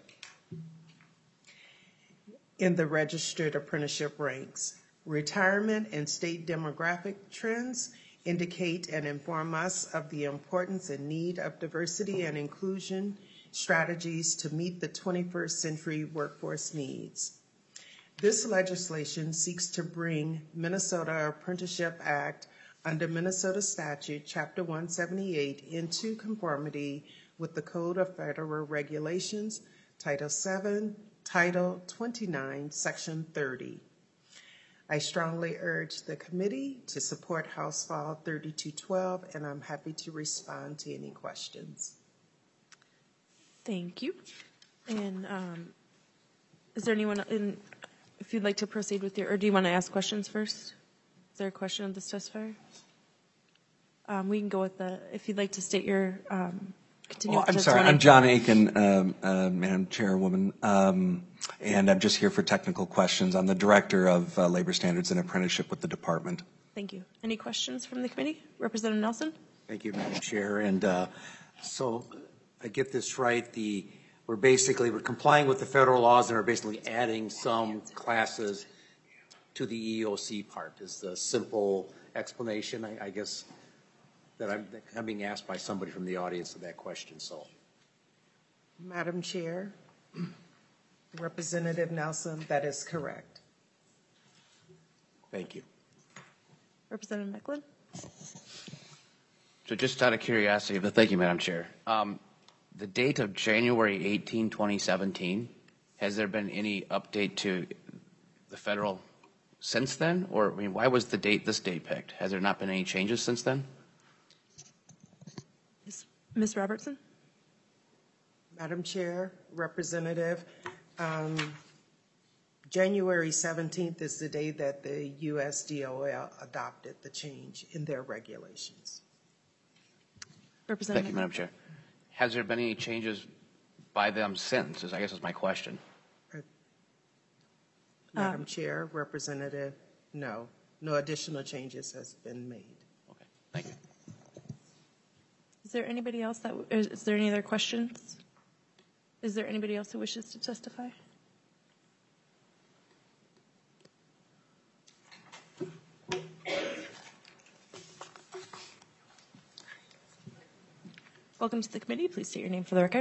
in the registered apprenticeship ranks. Retirement and state demographic trends indicate and inform us of the importance and need of diversity and inclusion strategies to meet the twenty-first century workforce needs. This legislation seeks to bring Minnesota Apprenticeship Act under Minnesota Statute, Chapter one seventy-eight, into conformity with the Code of Federal Regulations, Title seven, Title twenty-nine, Section thirty. I strongly urge the committee to support House File thirty-two twelve, and I'm happy to respond to any questions. Thank you. And um, is there anyone, in, if you'd like to proceed with your, or do you want to ask questions first? Is there a question of this testifier? Um, we can go with the, if you'd like to state your, um, continue Well, with I'm the sorry, testimony. I'm John Aiken, um, uh, Madam Chairwoman, um, and I'm just here for technical questions. I'm the Director of uh, Labor Standards and Apprenticeship with the department. Thank you. Any questions from the committee? Representative Nelson? Thank you, Madam Chair. And uh, so I get this right, the, we're basically, we're complying with the federal laws and we're basically adding some classes to the E E O C part is the simple explanation, I, I guess, that I'm, that I'm being asked by somebody from the audience of that question. So, Madam Chair, Representative Nelson, that is correct. Thank you. Representative Mecklin? So just out of curiosity, but thank you, Madam Chair. Um, the date of January eighteenth, twenty seventeen, has there been any update to the federal since then? Or, I mean, why was the date, this date picked? Has there not been any changes since then? Miz Robertson? Madam Chair, Representative, um, January seventeenth is the day that the U S D O L adopted the change in their regulations. Representative. Thank you, Madam Chair. Has there been any changes by them since, is I guess is my question. Madam Um, Chair, Representative, no, no additional changes has been made. Okay, thank you. Is there anybody else that, is, is there any other questions? Is there anybody else who wishes to testify? Welcome to the committee. Please state your name for the record.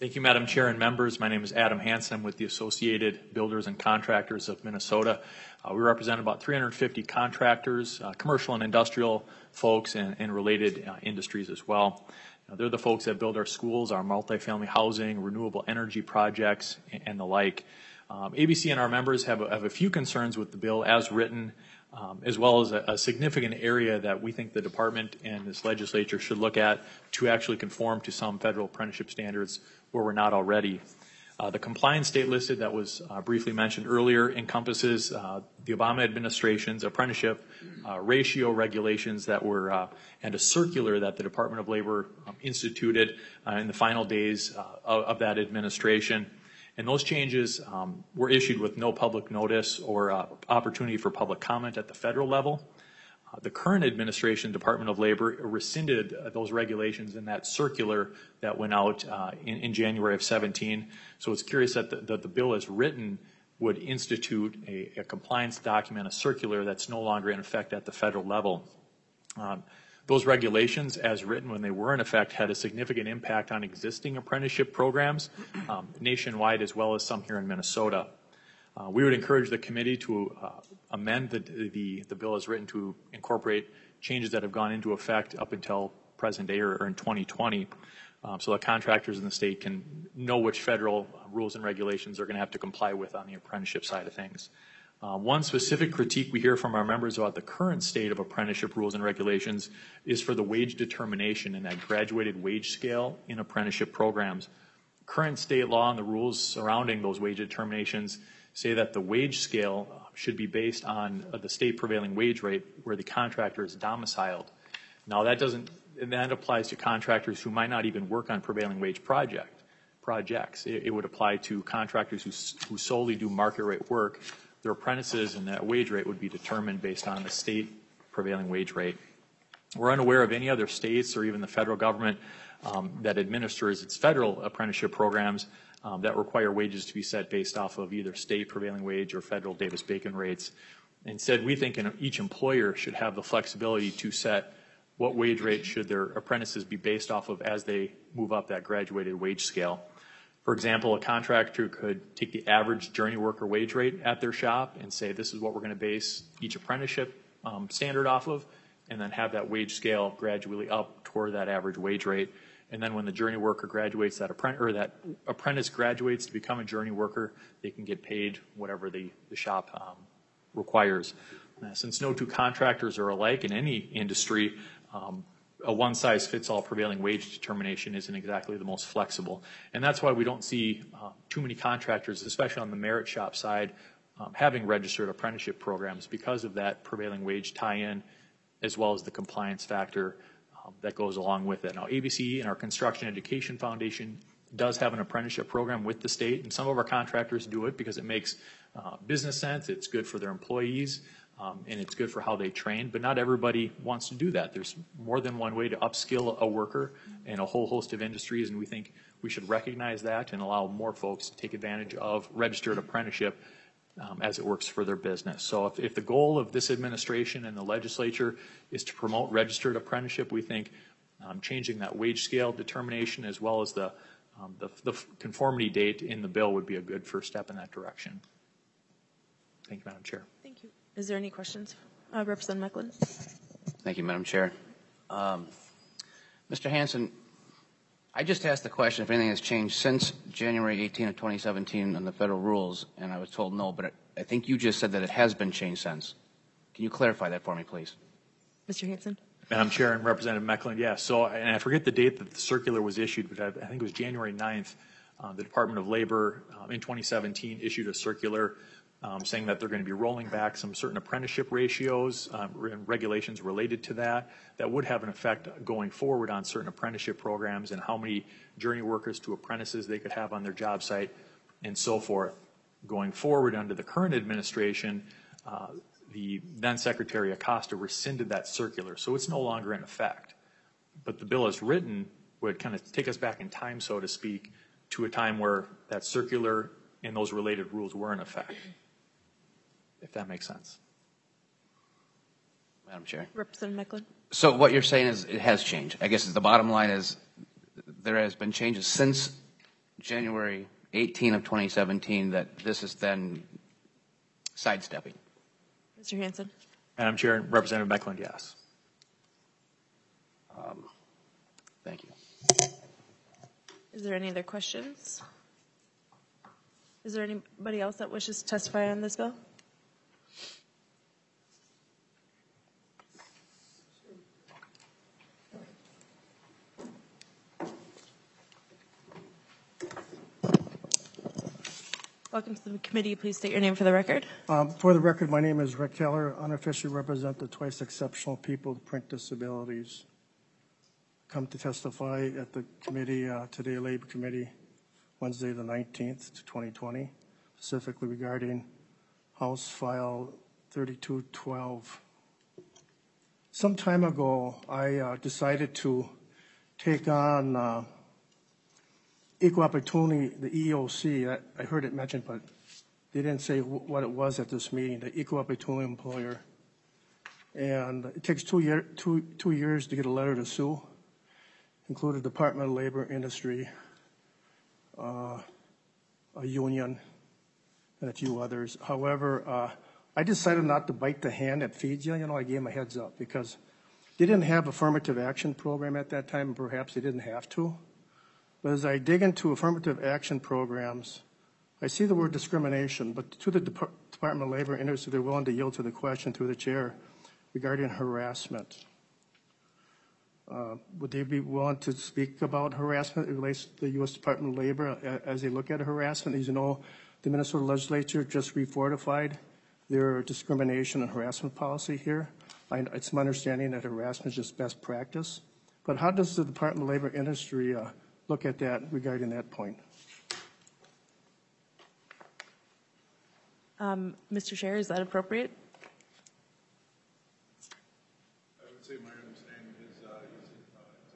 Thank you, Madam Chair and members. My name is Adam Hansen. I'm with the Associated Builders and Contractors of Minnesota. Uh, we represent about three hundred fifty contractors, uh, commercial and industrial folks, and, and related uh, industries as well. Now, they're the folks that build our schools, our multifamily housing, renewable energy projects, and, and the like. Um, A B C and our members have a, have a few concerns with the bill as written, um, as well as a, a significant area that we think the department and this legislature should look at to actually conform to some federal apprenticeship standards where we're not already. Uh, the compliance date listed that was uh, briefly mentioned earlier encompasses uh, the Obama administration's apprenticeship uh, ratio regulations that were, uh, and a circular that the Department of Labor um, instituted uh, in the final days uh, of, of that administration. And those changes um, were issued with no public notice or uh, opportunity for public comment at the federal level. Uh, the current administration, Department of Labor, rescinded uh, those regulations in that circular that went out uh, in, in January of seventeen. So it's curious that the, that the bill as written would institute a, a compliance document, a circular that's no longer in effect at the federal level. Um, those regulations, as written when they were in effect, had a significant impact on existing apprenticeship programs um, nationwide as well as some here in Minnesota. Uh, we would encourage the committee to uh, amend the, the, the bill as written to incorporate changes that have gone into effect up until present day or, or in twenty twenty, um, so that contractors in the state can know which federal rules and regulations they're going to have to comply with on the apprenticeship side of things. Uh, one specific critique we hear from our members about the current state of apprenticeship rules and regulations is for the wage determination and that graduated wage scale in apprenticeship programs. Current state law and the rules surrounding those wage determinations say that the wage scale should be based on the state prevailing wage rate where the contractor is domiciled. Now that doesn't, and that applies to contractors who might not even work on prevailing wage project projects. It, it would apply to contractors who, who solely do market rate work. Their apprentices and that wage rate would be determined based on the state prevailing wage rate. We're unaware of any other states or even the federal government um, that administers its federal apprenticeship programs Um, that require wages to be set based off of either state prevailing wage or federal Davis-Bacon rates. Instead, we think each employer should have the flexibility to set what wage rate should their apprentices be based off of as they move up that graduated wage scale. For example, a contractor could take the average journey worker wage rate at their shop and say, this is what we're going to base each apprenticeship um, standard off of, and then have that wage scale gradually up toward that average wage rate. And then when the journey worker graduates, that apprentice, or that apprentice graduates to become a journey worker, they can get paid whatever the, the shop um, requires. Uh, since no two contractors are alike in any industry, um, a one-size-fits-all prevailing wage determination isn't exactly the most flexible. And that's why we don't see uh, too many contractors, especially on the merit shop side, um, having registered apprenticeship programs because of that prevailing wage tie-in, as well as the compliance factor Um, that goes along with it. Now, A B C and our Construction Education Foundation does have an apprenticeship program with the state, and some of our contractors do it because it makes uh, business sense, it's good for their employees, um, and it's good for how they train, but not everybody wants to do that. There's more than one way to upskill a worker in a whole host of industries, and we think we should recognize that and allow more folks to take advantage of registered apprenticeship Um, as it works for their business. So if, if the goal of this administration and the legislature is to promote registered apprenticeship, we think um, changing that wage scale determination as well as the, um, the, the conformity date in the bill would be a good first step in that direction. Thank you, Madam Chair. Thank you. Is there any questions? Uh, Representative Mecklen. Thank you, Madam Chair. Um, Mister Hansen, I just asked the question if anything has changed since January eighteenth of twenty seventeen on the federal rules, and I was told no, but I think you just said that it has been changed since. Can you clarify that for me, please? Mister Hansen. Madam Chair and Representative Mecklen, yes. Yeah, so, and I forget the date that the circular was issued, but I, I think it was January ninth. Uh, the Department of Labor um, in twenty seventeen issued a circular um, saying that they're going to be rolling back some certain apprenticeship ratios um, and regulations related to that that would have an effect going forward on certain apprenticeship programs and how many journey workers to apprentices they could have on their job site and so forth. Going forward under the current administration, uh, the then Secretary Acosta rescinded that circular, so it's no longer in effect. But the bill as written would kind of take us back in time, so to speak, to a time where that circular and those related rules were in effect, if that makes sense. Madam Chair. Representative Mecklen. So what you're saying is it has changed. I guess the bottom line is there has been changes since January eighteenth of twenty seventeen that this is then sidestepping. Mister Hanson? Madam Chair, Representative Meckland, yes. Um, thank you. Is there any other questions? Is there anybody else that wishes to testify on this bill? Welcome to the committee. Please state your name for the record. Um, For the record, my name is Rick Keller, unofficially represent the twice exceptional people with print disabilities. Come to testify at the committee, uh, today, Labor Committee, Wednesday the nineteenth to twenty twenty, specifically regarding House File thirty-two twelve. Some time ago, I uh, decided to take on uh, equal opportunity, the E O C. I, I heard it mentioned, but they didn't say w- what it was at this meeting, the equal opportunity employer. And it takes two, year, two, two years to get a letter to sue, included Department of Labor, Industry, uh, a union, and a few others. However, uh, I decided not to bite the hand that feeds you. You know, I gave them a heads up because they didn't have affirmative action program at that time, and perhaps they didn't have to. But as I dig into affirmative action programs, I see the word discrimination, but to the Dep- Department of Labor and Industry, they're willing to yield to the question through the chair regarding harassment. Uh, would they be willing to speak about harassment in relation to the U S Department of Labor a- as they look at harassment? As you know, the Minnesota legislature just refortified their discrimination and harassment policy here. I, it's my understanding that harassment is just best practice. But how does the Department of Labor and Industry uh, look at that regarding that point? Um, Mister Chair, is that appropriate? I would say my understanding is uh, he's uh,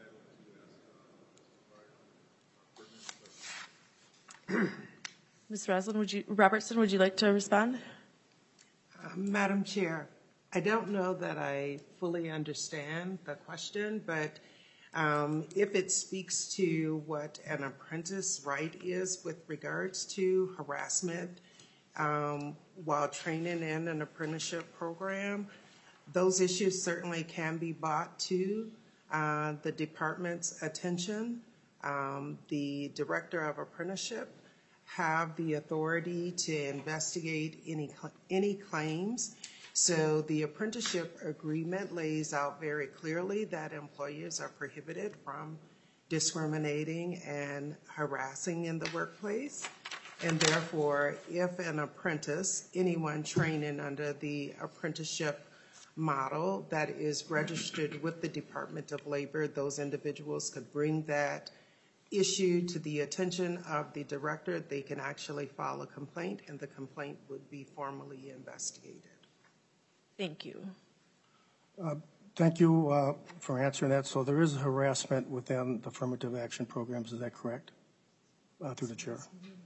entitled to ask uh, Miz Roslin, would you, Robertson, would you like to respond? Uh, Madam Chair, I don't know that I fully understand the question, but um, if it speaks to what an apprentice right is with regards to harassment um, while training in an apprenticeship program, those issues certainly can be brought to uh, the department's attention. Um, the director of apprenticeship have the authority to investigate any any claims. So the apprenticeship agreement lays out very clearly that employers are prohibited from discriminating and harassing in the workplace. And therefore, if an apprentice, anyone training under the apprenticeship model that is registered with the Department of Labor, those individuals could bring that issue to the attention of the director. They can actually file a complaint, and the complaint would be formally investigated. Thank you. Uh, thank you uh, for answering that. So there is harassment within the affirmative action programs. Is that correct? Uh, through the chair.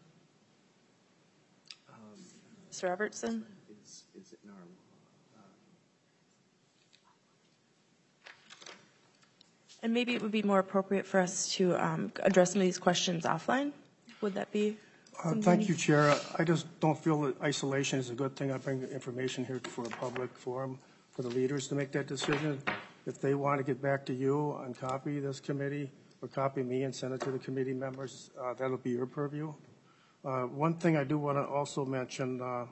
Mister Robertson? Is, is it in our, uh, And maybe it would be more appropriate for us to um, address some of these questions offline. Would that be? Uh, thank you, Chair. I just don't feel that isolation is a good thing. I bring information here for a public forum for the leaders to make that decision. If they want to get back to you and copy this committee or copy me and send it to the committee members, uh, that'll be your purview. Uh, one thing I do want to also mention, uh,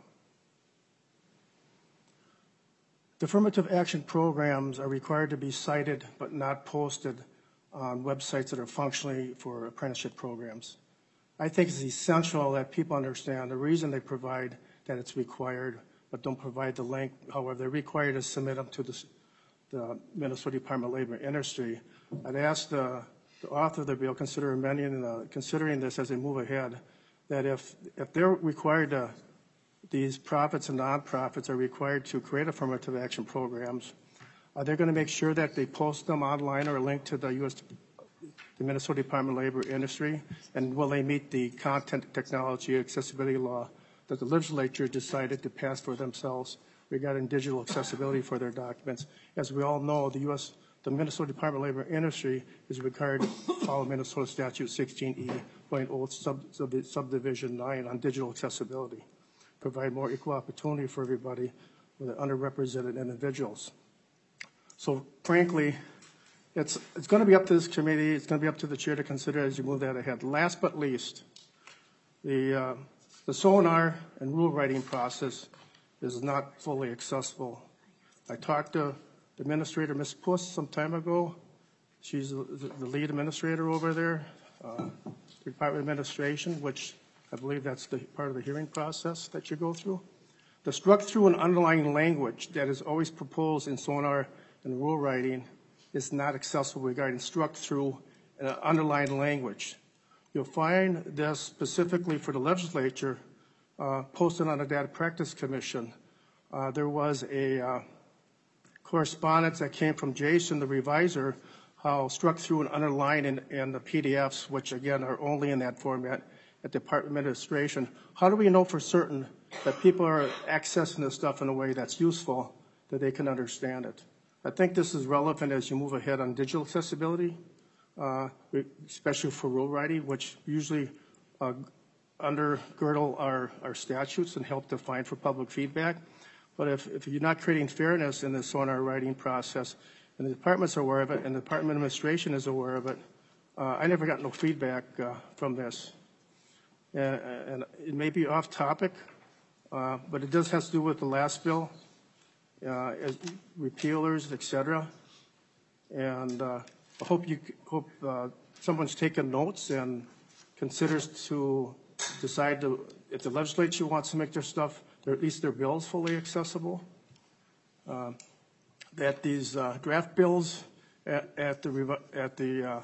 the affirmative action programs are required to be cited but not posted on websites that are functionally for apprenticeship programs. I think it's essential that people understand the reason they provide that it's required but don't provide the link. However, they're required to submit them to the, the Minnesota Department of Labor and Industry. I'd ask the, the author of the bill consider amending, uh, considering this as they move ahead, that if, if they're required to, these profits and nonprofits are required to create affirmative action programs, are they going to make sure that they post them online or a link to the U S the Minnesota Department of Labor Industry? And will they meet the content technology accessibility law that the legislature decided to pass for themselves regarding digital accessibility for their documents? As we all know, the U S the Minnesota Department of Labor Industry is required to follow Minnesota Statute sixteen E point oh sub, sub, subdivision nine on digital accessibility, provide more equal opportunity for everybody with underrepresented individuals. So frankly, it's, it's going to be up to this committee, it's going to be up to the chair to consider as you move that ahead. Last but least, the, uh, the sonar and rule writing process is not fully accessible. I talked to Administrator Miz Puss some time ago. She's the, the lead administrator over there, uh, Department of Administration, which I believe that's the part of the hearing process that you go through. The struck through and underlying language that is always proposed in sonar and rule writing is not accessible regarding struck through and underlying language. You'll find this specifically for the legislature uh, posted on the Data Practice Commission. Uh, there was a uh, correspondence that came from Jason, the reviser, how struck through and underlined in, in the P D Fs, which again are only in that format at Department of Administration. How do we know for certain that people are accessing this stuff in a way that's useful, that they can understand it? I think this is relevant as you move ahead on digital accessibility, uh, especially for rule writing, which usually uh, undergirdle our, our statutes and help define for public feedback. But if, if you're not creating fairness in the sonar writing process, and the departments are aware of it, and the Department of Administration is aware of it, uh, I never got no feedback uh, from this. Uh, and it may be off topic, uh, but it does have to do with the last bill, uh, as repealers, et cetera. And uh, I hope you hope uh, someone's taken notes and considers to decide to, if the legislature wants to make their stuff, their, at least their bills fully accessible. Uh, that these uh, draft bills at, at the at the uh,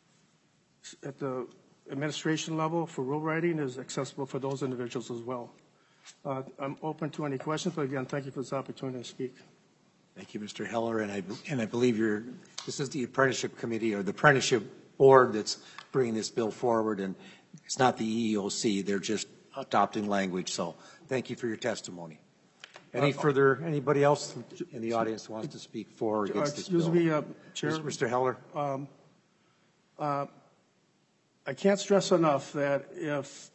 at the administration level for rule writing is accessible for those individuals as well. Uh, I'm open to any questions, but again, thank you for this opportunity to speak. Thank you, Mister Heller, and I and I believe you're. This is the apprenticeship committee or the apprenticeship board that's bringing this bill forward, and it's not the E E O C. They're just adopting language. So, thank you for your testimony. Any uh, further? Anybody else in the audience who wants to speak for or against this bill? Excuse me, uh, Chair. Mister Heller. Um, uh, I can't stress enough that if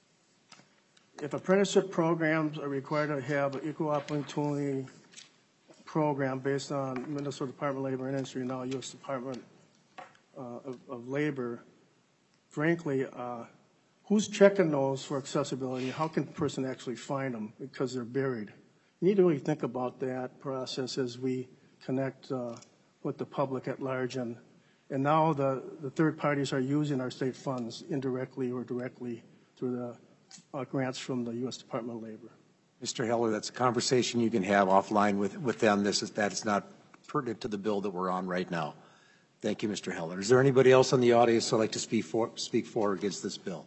if apprenticeship programs are required to have an equal opportunity program based on Minnesota Department of Labor and Industry, now U S Department uh, of, of Labor, frankly, uh, who's checking those for accessibility? How can a person actually find them because they're buried? We need to really think about that process as we connect uh, with the public at large. And, and now the, the third parties are using our state funds indirectly or directly through the uh, grants from the U S Department of Labor. Mister Heller, that's a conversation you can have offline with, with them. This is, that is not pertinent to the bill that we're on right now. Thank you, Mister Heller. Is there anybody else in the audience who would like to speak for, speak for or against this bill?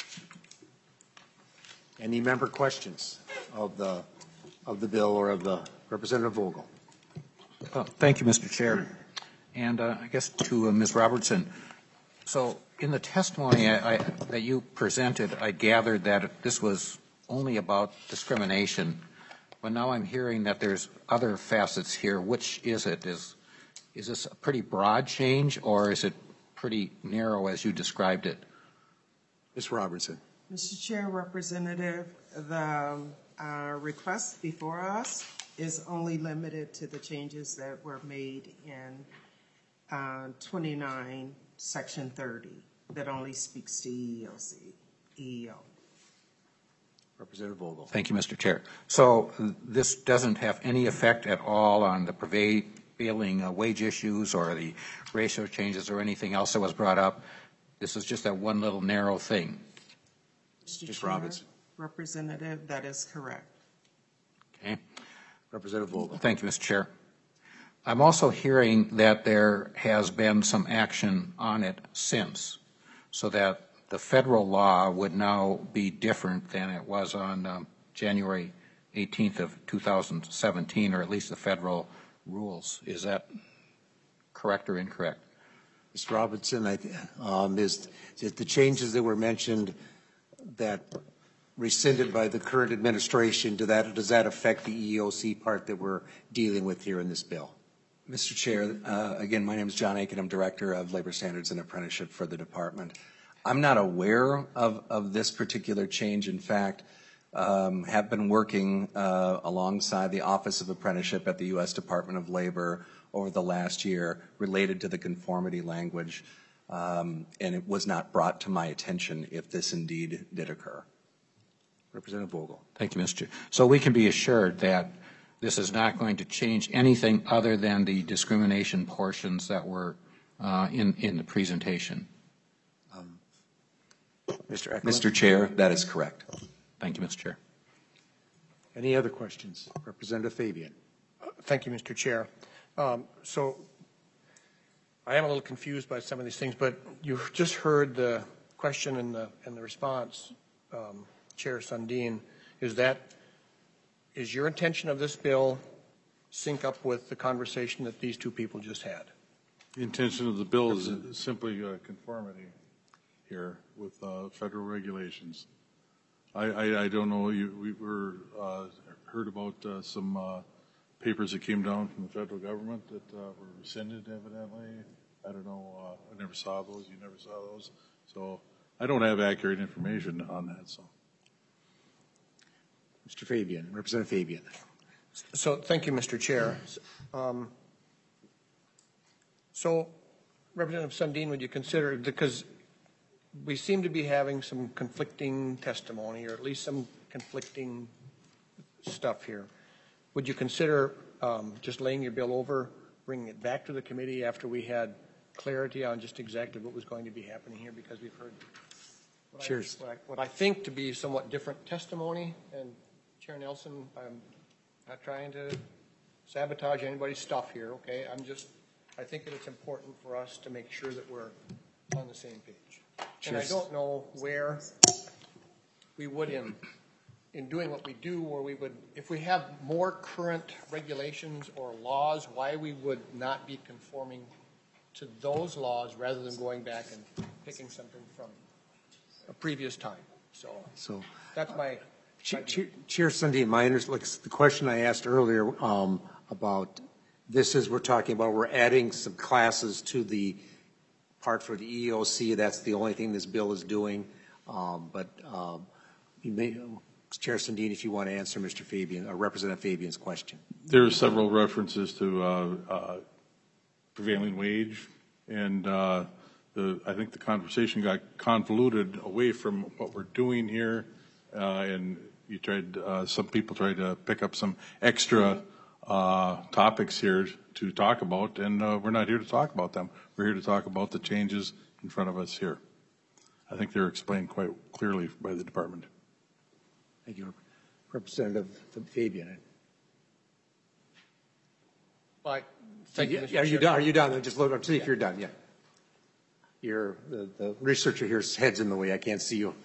Any member questions of the of the bill or of the Representative Vogel? Uh, thank you, Mister Chair. And uh, I guess to uh, Miz Robertson. So in the testimony I, I, that you presented, I gathered that this was only about discrimination, but now I'm hearing that there's other facets here. Which is it? Is, is this a pretty broad change, or is it pretty narrow as you described it? Miz Robertson. Mister Chair, Representative, the uh, request before us is only limited to the changes that were made in uh, twenty-nine, Section thirty, that only speaks to E E O C, E E O. Representative Vogel. Thank you, Mister Chair. So uh, this doesn't have any effect at all on the prevailing uh, wage issues or the ratio changes or anything else that was brought up. This is just that one little narrow thing. Mister Chair, Robertson. Representative, that is correct. Okay. Representative Vogel. Thank you, Mister Chair. I'm also hearing that there has been some action on it since, so that the federal law would now be different than it was on um, January eighteenth of two thousand seventeen, or at least the federal rules. Is that correct or incorrect? Mister Robinson, I, um, is, is the changes that were mentioned that rescinded by the current administration, do that, does that affect the E E O C part that we're dealing with here in this bill? Mister Chair, uh, again, my name is John Aiken. I'm Director of Labor Standards and Apprenticeship for the department. I'm not aware of, of this particular change. In fact, um, have been working uh, alongside the Office of Apprenticeship at the U S Department of Labor over the last year related to the conformity language, um, and it was not brought to my attention if this indeed did occur. Representative Vogel. Thank you, Mister Chair. So we can be assured that this is not going to change anything other than the discrimination portions that were uh, in, in the presentation. Um, Mister Eklund? Mister Chair, that is correct. Thank you, Mister Chair. Any other questions? Representative Fabian. Uh, thank you, Mister Chair. Um, so I am a little confused by some of these things, but you just heard the question and the, and the response, um, Chair Sundin. Is that, is your intention of this bill sync up with the conversation that these two people just had? The intention of the bill is simply uh, conformity here with uh, federal regulations. I, I, I don't know, you, we were, uh, heard about uh, some uh, papers that came down from the federal government that uh, were rescinded evidently. I don't know, uh, I never saw those, you never saw those. So I don't have accurate information on that, so. Mister Fabian, Representative Fabian. So thank you, Mister Chair. Um, so Representative Sundin, would you consider, because we seem to be having some conflicting testimony, or at least some conflicting stuff here. Would you consider um, just laying your bill over, bringing it back to the committee after we had clarity on just exactly what was going to be happening here? Because we've heard what, Cheers. I, what, I, what I think to be somewhat different testimony. And Chair Nelson, I'm not trying to sabotage anybody's stuff here, okay? I'm just, I think that it's important for us to make sure that we're on the same page. And I don't know where we would, in in doing what we do, where we would, if we have more current regulations or laws, why we would not be conforming to those laws rather than going back and picking something from a previous time. So, so that's my. Chair, Chair, Chair Sundin, my under, like the question I asked earlier um, about this is we're talking about we're adding some classes to the part for the E E O C. That's the only thing this bill is doing. Um, but um, you may, Chair Sundin, if you want to answer Mister Fabian or Representative Fabian's question. There are several references to uh, uh, prevailing wage, and uh, the, I think the conversation got convoluted away from what we're doing here, uh, and you tried. Uh, some people tried to pick up some extra uh, topics here to talk about, and uh, we're not here to talk about them. We're here to talk about the changes in front of us here. I think they're explained quite clearly by the department. Thank you, Representative Fabian. Well, thank you. Are you done? Are you done? Just look up to see if you're done. Yeah. You're the, the researcher here's head's in the way. I can't see you.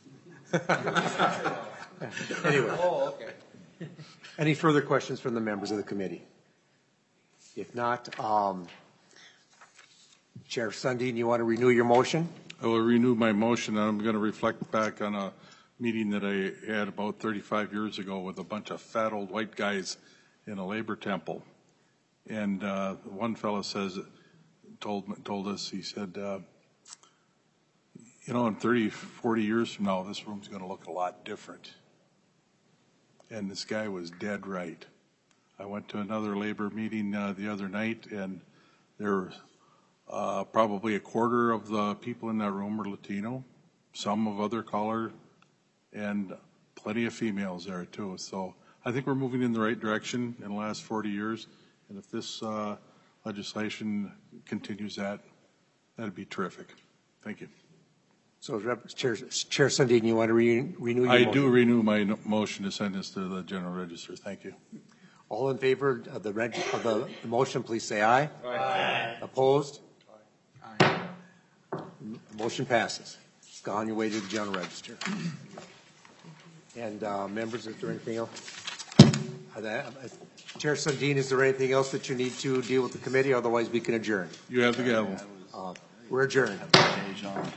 Anyway. Oh, okay. Any further questions from the members of the committee? If not, um, Chair Sundin, you want to renew your motion? I will renew my motion, and I'm going to reflect back on a meeting that I had about thirty-five years ago with a bunch of fat old white guys in a labor temple. And uh, one fellow says, told, told us, he said, uh, you know, in thirty, forty years from now, this room's going to look a lot different. And this guy was dead right. I went to another labor meeting uh, the other night, and there were uh, probably a quarter of the people in that room were Latino, some of other color, and plenty of females there too. So I think we're moving in the right direction in the last forty years. And if this uh, legislation continues that, that'd be terrific. Thank you. So, Chair, Chair Sundin, you want to re renew your I motion? do renew my no motion to send this to the General Register. Thank you. All in favor of the, reg of the, the motion, please say aye. Aye. Opposed? Aye. The motion passes. It's gone your way to the General Register. And uh, members, is there anything else? Uh, that, uh, Chair Sundin, is there anything else that you need to deal with the committee? Otherwise, we can adjourn. You have the gavel. Uh, we're adjourned.